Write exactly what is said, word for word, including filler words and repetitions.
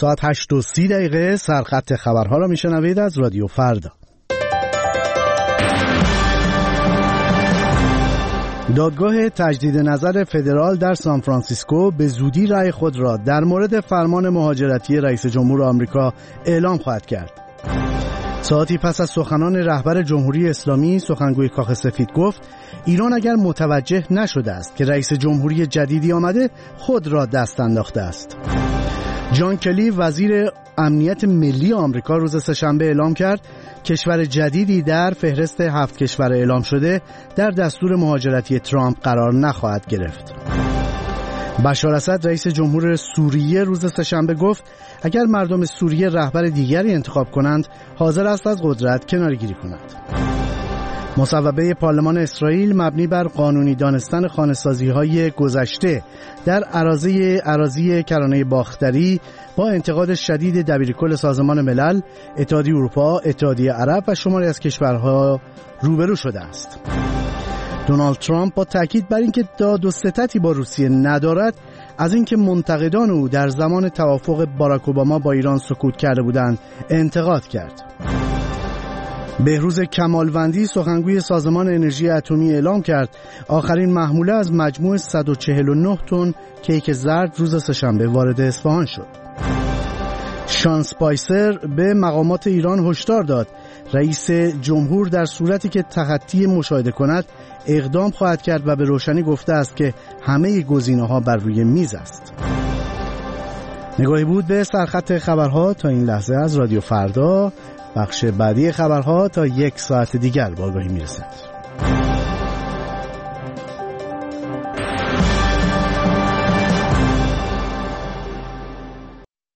ساعت هشت و سی دقیقه سرخط خبرها را میشنوید از رادیو فردا. دادگاه تجدید نظر فدرال در سان فرانسیسکو به زودی رأی خود را در مورد فرمان مهاجرتی رئیس جمهور آمریکا اعلام خواهد کرد. ساعتی پس از سخنان رهبر جمهوری اسلامی، سخنگوی کاخ سفید گفت ایران اگر متوجه نشده است که رئیس جمهوری جدیدی آمده، خود را دست انداخته است. جان کلی وزیر امنیت ملی آمریکا روز سه‌شنبه اعلام کرد کشور جدیدی در فهرست هفت کشور اعلام شده در دستور مهاجرتی ترامپ قرار نخواهد گرفت. بشار اسد رئیس جمهور سوریه روز سه‌شنبه گفت اگر مردم سوریه رهبر دیگری انتخاب کنند حاضر است از قدرت کناره‌گیری کند. مصوبه پارلمان اسرائیل مبنی بر قانونی دانستن خانه‌سازی‌های گذشته در اراضی اراضی کرانه باختری با انتقاد شدید دبیرکل سازمان ملل، اتحادیه اروپا، اتحادیه عرب و شماری از کشورها روبرو شده است. دونالد ترامپ با تاکید بر اینکه داد و ستدی با روسیه ندارد، از اینکه منتقدان او در زمان توافق باراک اوباما با ایران سکوت کرده بودند انتقاد کرد. بهروز کمالوندی سخنگوی سازمان انرژی اتمی اعلام کرد آخرین محموله از مجموع صد و چهل و نه تن کیک زرد روز سه‌شنبه وارد اصفهان شد. شان اسپایسر به مقامات ایران هشدار داد رئیس جمهور در صورتی که تخطی مشاهده کند اقدام خواهد کرد و به روشنی گفته است که همه گزینه‌ها بر روی میز است. نگاهی بود به سرخط خبرها تا این لحظه از رادیو فردا. بخش بعدی خبرها تا یک ساعت دیگر با آگاهی میرسد.